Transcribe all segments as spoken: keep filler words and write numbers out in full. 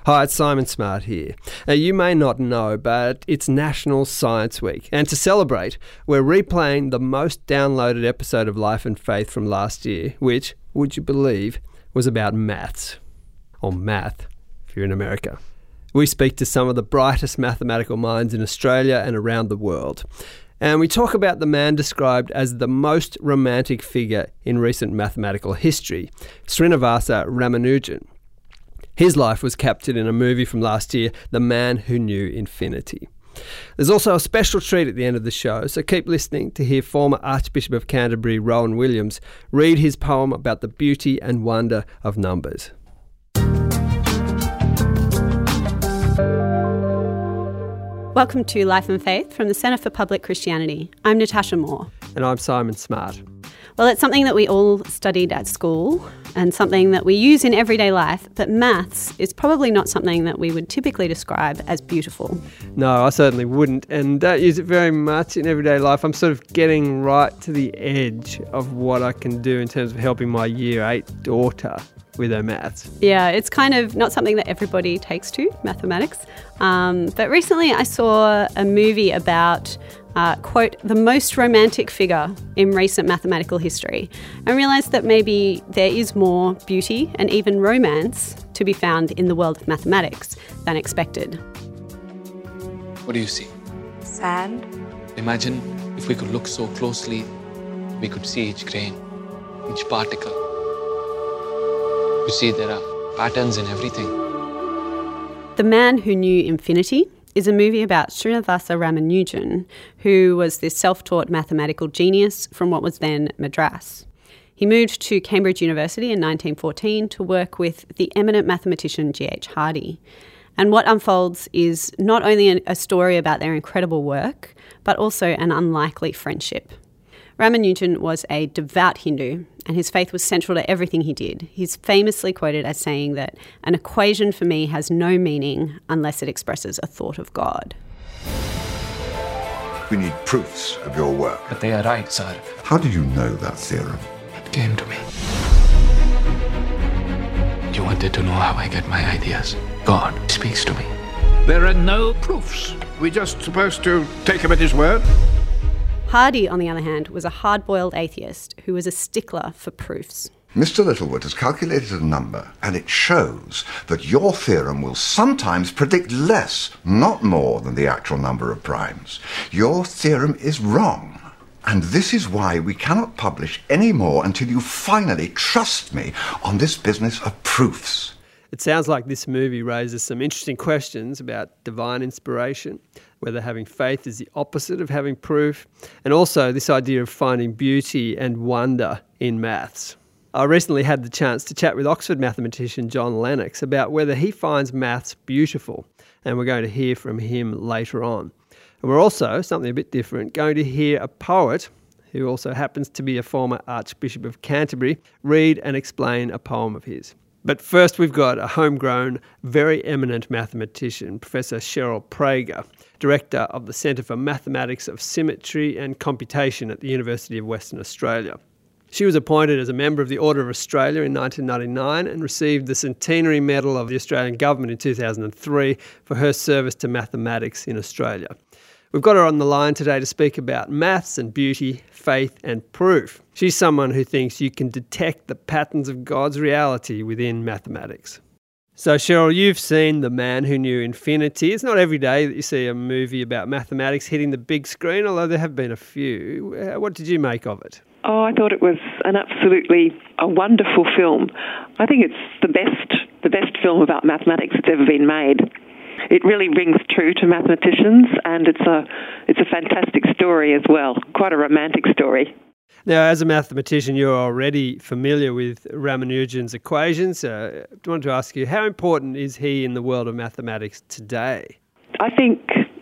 Hi, it's Simon Smart here. Now, you may not know, but it's National Science Week. And to celebrate, we're replaying the most downloaded episode of Life and Faith from last year, which, would you believe, was about maths. Or math, if you're in America. We speak to some of the brightest mathematical minds in Australia and around the world. And we talk about the man described as the most romantic figure in recent mathematical history, Srinivasa Ramanujan. His life was captured in a movie from last year, The Man Who Knew Infinity. There's also a special treat at the end of the show, so keep listening to hear former Archbishop of Canterbury, Rowan Williams, read his poem about the beauty and wonder of numbers. Welcome to Life and Faith from the Centre for Public Christianity. I'm Natasha Moore. And I'm Simon Smart. Well, it's something that we all studied at school and something that we use in everyday life, but maths is probably not something that we would typically describe as beautiful. No, I certainly wouldn't, and don't use it very much in everyday life. I'm sort of getting right to the edge of what I can do in terms of helping my year eight daughter with her maths. Yeah, it's kind of not something that everybody takes to, mathematics. Um, but recently I saw a movie about, uh, quote, the most romantic figure in recent mathematical history, and realised that maybe there is more beauty and even romance to be found in the world of mathematics than expected. What do you see? Sand. Imagine if we could look so closely, we could see each grain, each particle. You see, there are patterns in everything. The Man Who Knew Infinity is a movie about Srinivasa Ramanujan, who was this self-taught mathematical genius from what was then Madras. He moved to Cambridge University in nineteen fourteen to work with the eminent mathematician G H Hardy. And what unfolds is not only a story about their incredible work, but also an unlikely friendship. Ramanujan was a devout Hindu, and his faith was central to everything he did. He's famously quoted as saying that an equation for me has no meaning unless it expresses a thought of God. We need proofs of your work. But they are right, sir. How did you know that theorem? It came to me. You wanted to know how I get my ideas. God speaks to me. There are no proofs. We're just supposed to take him at his word. Hardy, on the other hand, was a hard-boiled atheist who was a stickler for proofs. Mister Littlewood has calculated a number, and it shows that your theorem will sometimes predict less, not more, than the actual number of primes. Your theorem is wrong. And this is why we cannot publish any more until you finally trust me on this business of proofs. It sounds like this movie raises some interesting questions about divine inspiration, whether having faith is the opposite of having proof, and also this idea of finding beauty and wonder in maths. I recently had the chance to chat with Oxford mathematician John Lennox about whether he finds maths beautiful, and we're going to hear from him later on. And we're also, something a bit different, going to hear a poet who also happens to be a former Archbishop of Canterbury read and explain a poem of his. But first we've got a homegrown, very eminent mathematician, Professor Cheryl Praeger, Director of the Centre for Mathematics of Symmetry and Computation at the University of Western Australia. She was appointed as a member of the Order of Australia in nineteen ninety-nine and received the Centenary Medal of the Australian Government in two thousand three for her service to mathematics in Australia. We've got her on the line today to speak about maths and beauty, faith and proof. She's someone who thinks you can detect the patterns of God's reality within mathematics. So Cheryl, you've seen The Man Who Knew Infinity. It's not every day that you see a movie about mathematics hitting the big screen, although there have been a few. What did you make of it? Oh, I thought it was an absolutely a wonderful film. I think it's the best the best film about mathematics that's ever been made. It really rings true to mathematicians, and it's a it's a fantastic story as well, quite a romantic story. Now, as a mathematician, you're already familiar with Ramanujan's equations. Uh, I wanted to ask you, how important is he in the world of mathematics today? I think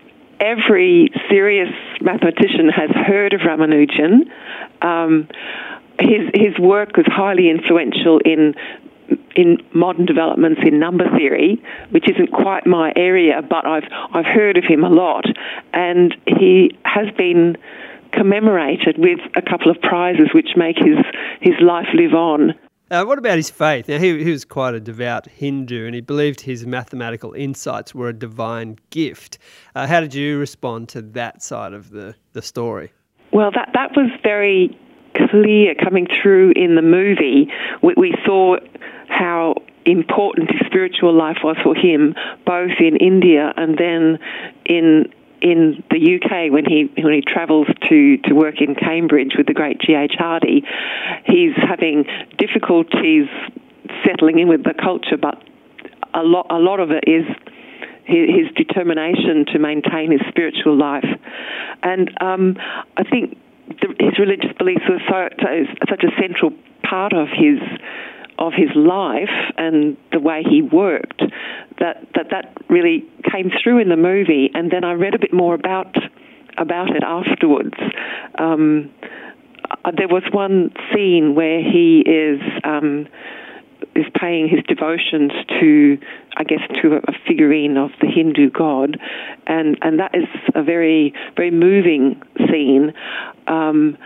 every serious mathematician has heard of Ramanujan. Um, his his work was highly influential in in modern developments in number theory, which isn't quite my area, but I've I've heard of him a lot, and he has been commemorated with a couple of prizes which make his, his life live on. Uh, what about his faith? Now, he, he was quite a devout Hindu, and he believed his mathematical insights were a divine gift. Uh, how did you respond to that side of the, the story? Well, that, that was very clear coming through in the movie. We, we saw how important his spiritual life was for him, both in India and then in in the U K when he when he travels to, to work in Cambridge with the great G H Hardy. He's having difficulties settling in with the culture, but a lot a lot of it is his, his determination to maintain his spiritual life. And um, I think the, his religious beliefs were so, so such a central part of his of his life and the way he worked, that, that that really came through in the movie. And then I read a bit more about about it afterwards. Um, there was one scene where he is um, is paying his devotions to, I guess, to a figurine of the Hindu god, and, and that is a very, very moving scene. Um,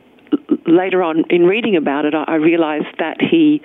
Later on, in reading about it, I realised that he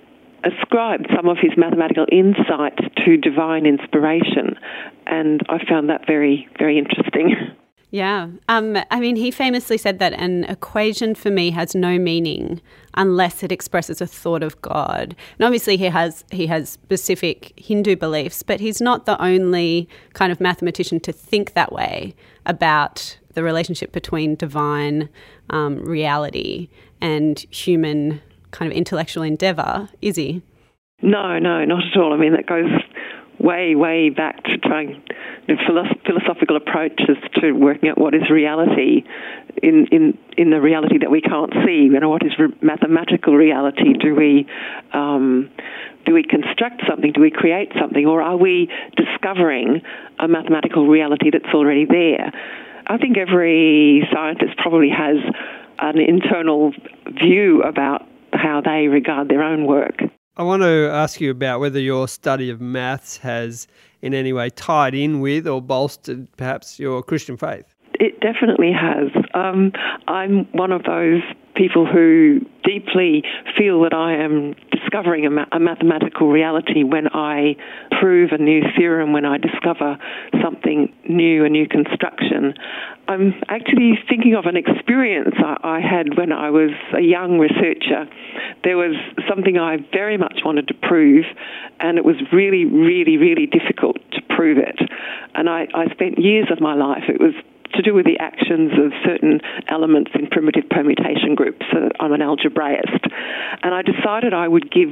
ascribed some of his mathematical insights to divine inspiration, and I found that very, very interesting. Yeah. Um, I mean, he famously said that an equation for me has no meaning unless it expresses a thought of God. And obviously he has he has specific Hindu beliefs, but he's not the only kind of mathematician to think that way about the relationship between divine um, reality and human kind of intellectual endeavour, is he? No, no, not at all. I mean, that goes way, way back to trying you know, philosoph- philosophical approaches to working out what is reality in, in, in the reality that we can't see. You know, what is re- mathematical reality? Do we um, do we construct something? Do we create something? Or are we discovering a mathematical reality that's already there? I think every scientist probably has an internal view about how they regard their own work. I want to ask you about whether your study of maths has in any way tied in with or bolstered perhaps your Christian faith. It definitely has. Um, I'm one of those people who deeply feel that I am discovering a, ma- a mathematical reality when I prove a new theorem, when I discover something new, a new construction. I'm actually thinking of an experience I, I had when I was a young researcher. There was something I very much wanted to prove, and it was really, really, really difficult to prove it. And I, I spent years of my life, it was to do with the actions of certain elements in primitive permutation groups. So I'm an algebraist. And I decided I would give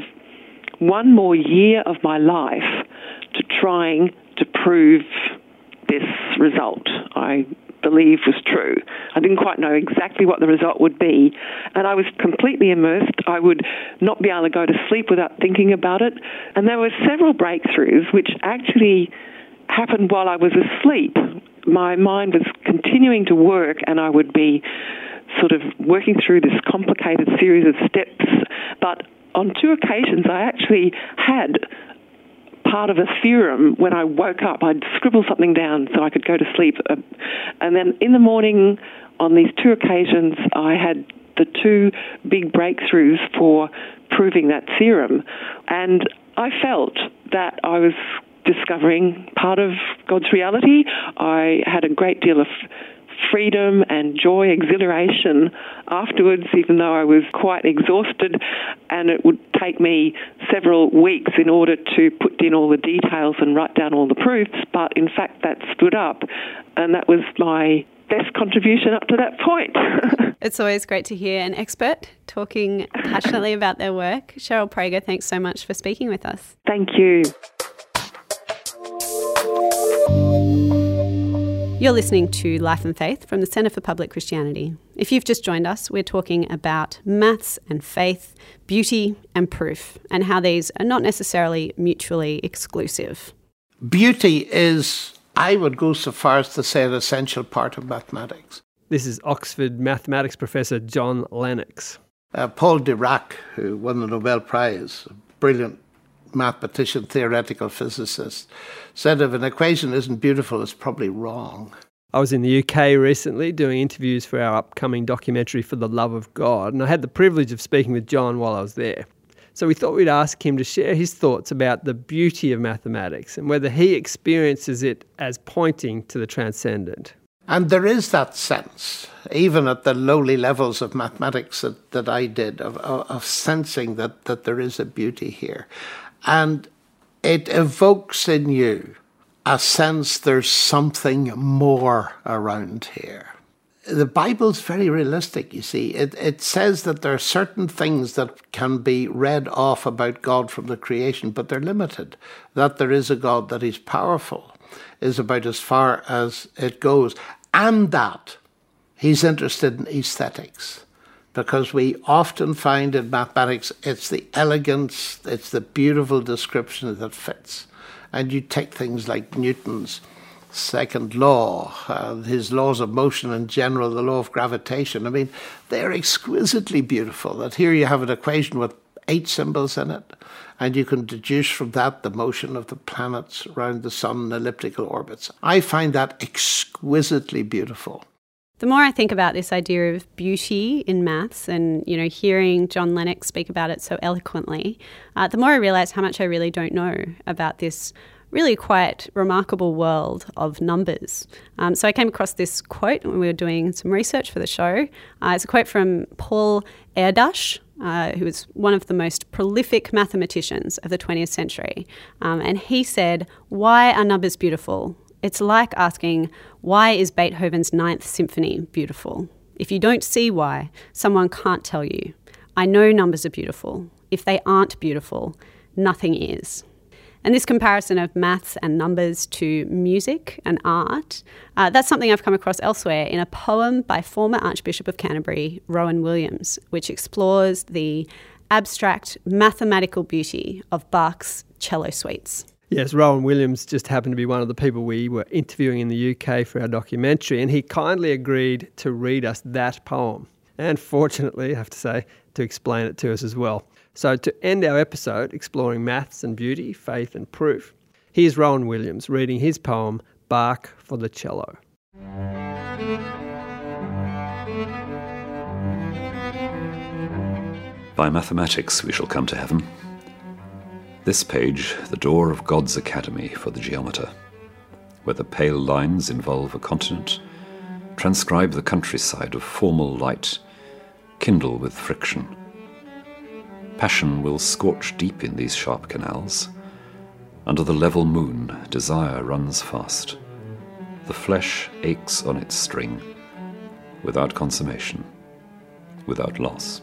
one more year of my life to trying to prove this result I believe was true. I didn't quite know exactly what the result would be, and I was completely immersed. I would not be able to go to sleep without thinking about it. And there were several breakthroughs which actually happened while I was asleep. My mind was continuing to work, and I would be sort of working through this complicated series of steps. But on two occasions, I actually had part of a theorem when I woke up. I'd scribble something down so I could go to sleep. And then in the morning, on these two occasions, I had the two big breakthroughs for proving that theorem. And I felt that I was discovering part of God's reality. I had a great deal of freedom and joy, exhilaration afterwards, even though I was quite exhausted, and it would take me several weeks in order to put in all the details and write down all the proofs, but in fact that stood up, and that was my best contribution up to that point. It's always great to hear an expert talking passionately about their work. Cheryl Praeger, thanks so much for speaking with us. Thank you. You're listening to Life and Faith from the Centre for Public Christianity. If you've just joined us, we're talking about maths and faith, beauty and proof, and how these are not necessarily mutually exclusive. Beauty is, I would go so far as to say, an essential part of mathematics. This is Oxford mathematics professor John Lennox. Uh, Paul Dirac, who won the Nobel Prize, a brilliant mathematician, theoretical physicist, said if an equation isn't beautiful, it's probably wrong. I was in the U K recently doing interviews for our upcoming documentary For the Love of God, and I had the privilege of speaking with John while I was there. So we thought we'd ask him to share his thoughts about the beauty of mathematics and whether he experiences it as pointing to the transcendent. And there is that sense, even at the lowly levels of mathematics that, that I did, of, of, of sensing that, that there is a beauty here. And it evokes in you a sense there's something more around here. The Bible's very realistic, you see. It, it says that there are certain things that can be read off about God from the creation, but they're limited. That there is a God, that he's powerful, is about as far as it goes. And that he's interested in aesthetics. Because we often find in mathematics, it's the elegance, it's the beautiful description that fits. And you take things like Newton's second law, uh, his laws of motion in general, the law of gravitation. I mean, they're exquisitely beautiful. That here you have an equation with eight symbols in it, and you can deduce from that the motion of the planets around the sun in elliptical orbits. I find that exquisitely beautiful. The more I think about this idea of beauty in maths and, you know, hearing John Lennox speak about it so eloquently, uh, the more I realise how much I really don't know about this really quite remarkable world of numbers. Um, so I came across this quote when we were doing some research for the show. Uh, it's a quote from Paul Erdős, uh, who was one of the most prolific mathematicians of the twentieth century. Um, and he said, "Why are numbers beautiful? It's like asking, why is Beethoven's Ninth Symphony beautiful? If you don't see why, someone can't tell you. I know numbers are beautiful. If they aren't beautiful, nothing is." And this comparison of maths and numbers to music and art, uh, that's something I've come across elsewhere in a poem by former Archbishop of Canterbury, Rowan Williams, which explores the abstract mathematical beauty of Bach's cello suites. Yes, Rowan Williams just happened to be one of the people we were interviewing in the U K for our documentary, and he kindly agreed to read us that poem. And fortunately, I have to say, to explain it to us as well. So to end our episode exploring maths and beauty, faith and proof, here's Rowan Williams reading his poem, Bach for the Cello. By mathematics we shall come to heaven. This page, the door of God's academy for the geometer, where the pale lines involve a continent, transcribe the countryside of formal light, kindle with friction. Passion will scorch deep in these sharp canals. Under the level moon, desire runs fast. The flesh aches on its string, without consummation, without loss.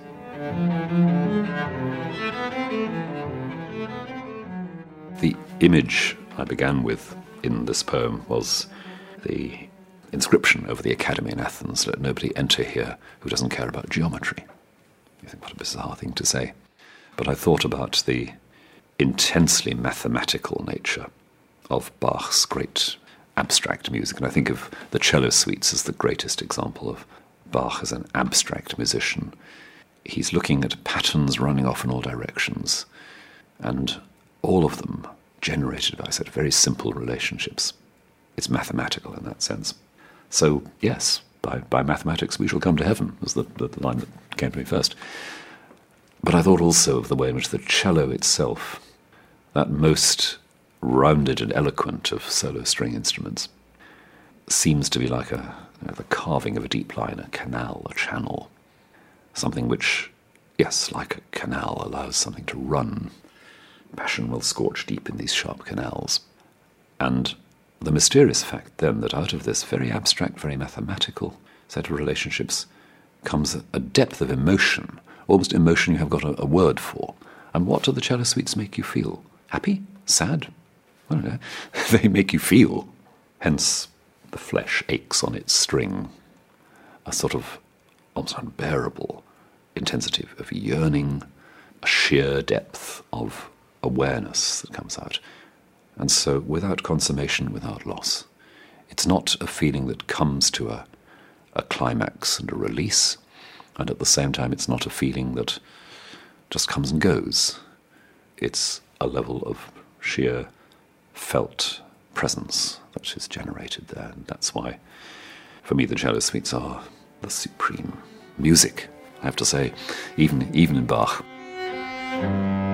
The image I began with in this poem was the inscription over the academy in Athens, "Let nobody enter here who doesn't care about geometry." You think, what a bizarre thing to say. But I thought about the intensely mathematical nature of Bach's great abstract music, and I think of the cello suites as the greatest example of Bach as an abstract musician. He's looking at patterns running off in all directions, and all of them generated by such very simple relationships. It's mathematical in that sense. So, yes, by, by mathematics we shall come to heaven, was the, the line that came to me first. But I thought also of the way in which the cello itself, that most rounded and eloquent of solo string instruments, seems to be like a, you know, the carving of a deep line, a canal, a channel, something which, yes, like a canal, allows something to run. Passion will scorch deep in these sharp canals. And the mysterious fact then that out of this very abstract, very mathematical set of relationships comes a depth of emotion, almost emotion you have got a, a word for. And what do the cello suites make you feel? Happy? Sad? I don't know. They make you feel. Hence, the flesh aches on its string. A sort of almost unbearable intensity of yearning, a sheer depth of awareness that comes out. And so, without consummation, without loss. It's not a feeling that comes to a, a climax and a release, and at the same time it's not a feeling that just comes and goes. It's a level of sheer felt presence that is generated there, and that's why, for me, the cello suites are the supreme music, I have to say, even, even in Bach.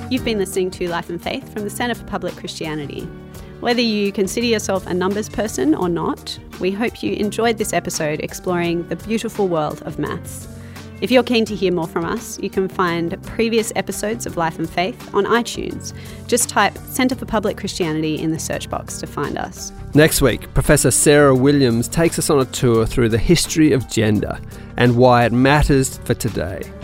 You've been listening to Life and Faith from the Centre for Public Christianity. Whether you consider yourself a numbers person or not, we hope you enjoyed this episode exploring the beautiful world of maths. If you're keen to hear more from us, you can find previous episodes of Life and Faith on iTunes. Just type Centre for Public Christianity in the search box to find us. Next week, Professor Sarah Williams takes us on a tour through the history of gender and why it matters for today.